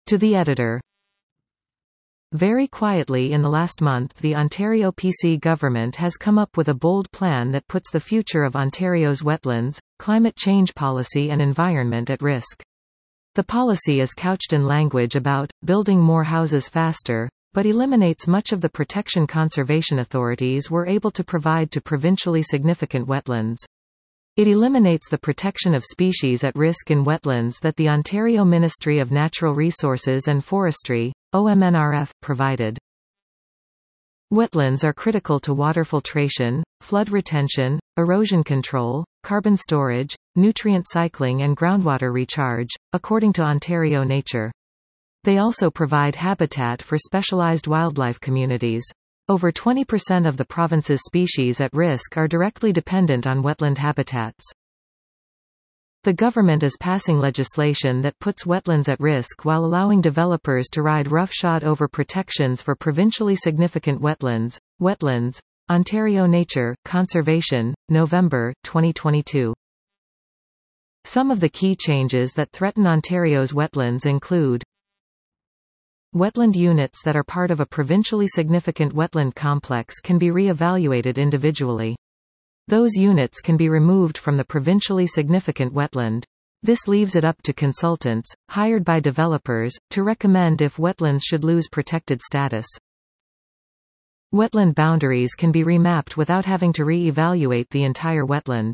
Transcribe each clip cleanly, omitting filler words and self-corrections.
To the editor. Very quietly in the last month the Ontario PC government has come up with a bold plan that puts the future of Ontario's wetlands, climate change policy and environment at risk. The policy is couched in language about building more houses faster, but eliminates much of the protection conservation authorities were able to provide to provincially significant wetlands. It eliminates the protection of species at risk in wetlands that the Ontario Ministry of Natural Resources and Forestry, OMNRF, provided. Wetlands are critical to water filtration, flood retention, erosion control, carbon storage, nutrient cycling and groundwater recharge, according to Ontario Nature. They also provide habitat for specialized wildlife communities. Over 20% of the province's species at risk are directly dependent on wetland habitats. The government is passing legislation that puts wetlands at risk while allowing developers to ride roughshod over protections for provincially significant wetlands. Wetlands, Ontario Nature, Conservation, November, 2022. Some of the key changes that threaten Ontario's wetlands include wetland units that are part of a provincially significant wetland complex can be re-evaluated individually. Those units can be removed from the provincially significant wetland. This leaves it up to consultants, hired by developers, to recommend if wetlands should lose protected status. Wetland boundaries can be remapped without having to re-evaluate the entire wetland.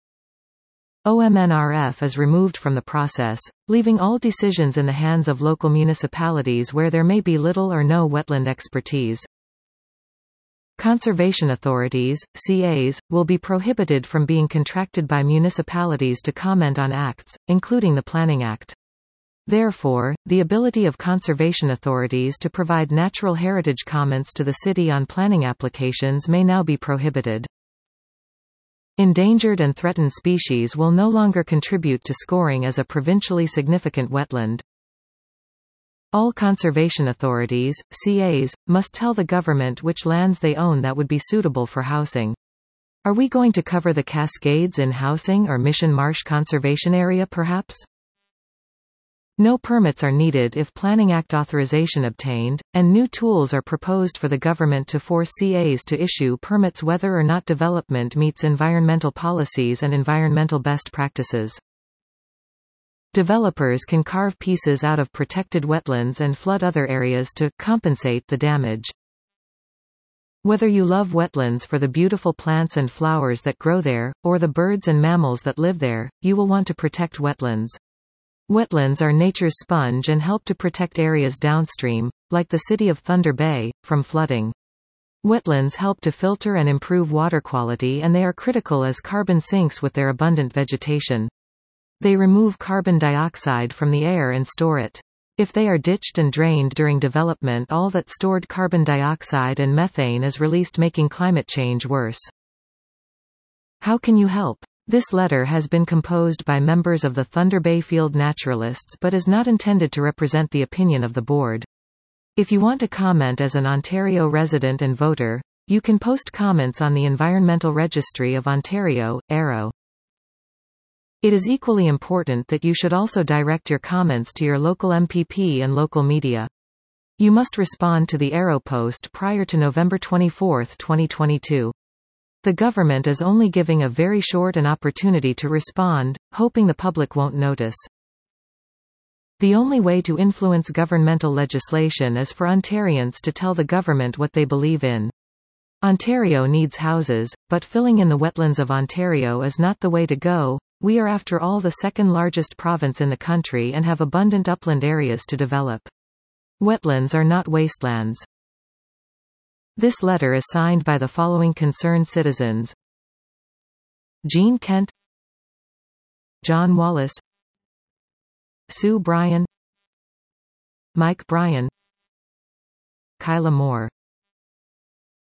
OMNRF is removed from the process, leaving all decisions in the hands of local municipalities where there may be little or no wetland expertise. Conservation authorities, CAs, will be prohibited from being contracted by municipalities to comment on acts, including the Planning Act. Therefore, the ability of conservation authorities to provide natural heritage comments to the city on planning applications may now be prohibited. Endangered and threatened species will no longer contribute to scoring as a provincially significant wetland. All conservation authorities, CAs, must tell the government which lands they own that would be suitable for housing. Are we going to cover the Cascades in housing or Mission Marsh Conservation Area perhaps? No permits are needed if Planning Act authorization obtained, and new tools are proposed for the government to force CAs to issue permits whether or not development meets environmental policies and environmental best practices. Developers can carve pieces out of protected wetlands and flood other areas to compensate the damage. Whether you love wetlands for the beautiful plants and flowers that grow there, or the birds and mammals that live there, you will want to protect wetlands. Wetlands are nature's sponge and help to protect areas downstream, like the city of Thunder Bay, from flooding. Wetlands help to filter and improve water quality and they are critical as carbon sinks with their abundant vegetation. They remove carbon dioxide from the air and store it. If they are ditched and drained during development, all that stored carbon dioxide and methane is released, making climate change worse. How can you help? This letter has been composed by members of the Thunder Bay Field Naturalists but is not intended to represent the opinion of the board. If you want to comment as an Ontario resident and voter, you can post comments on the Environmental Registry of Ontario, ARO. It is equally important that you should also direct your comments to your local MPP and local media. You must respond to the ARO post prior to November 24, 2022. The government is only giving a very short an opportunity to respond, hoping the public won't notice. The only way to influence governmental legislation is for Ontarians to tell the government what they believe in. Ontario needs houses, but filling in the wetlands of Ontario is not the way to go. We are after all the second largest province in the country and have abundant upland areas to develop. Wetlands are not wastelands. This letter is signed by the following concerned citizens: Jean Kent, John Wallace, Sue Bryan, Mike Bryan, Kyla Moore.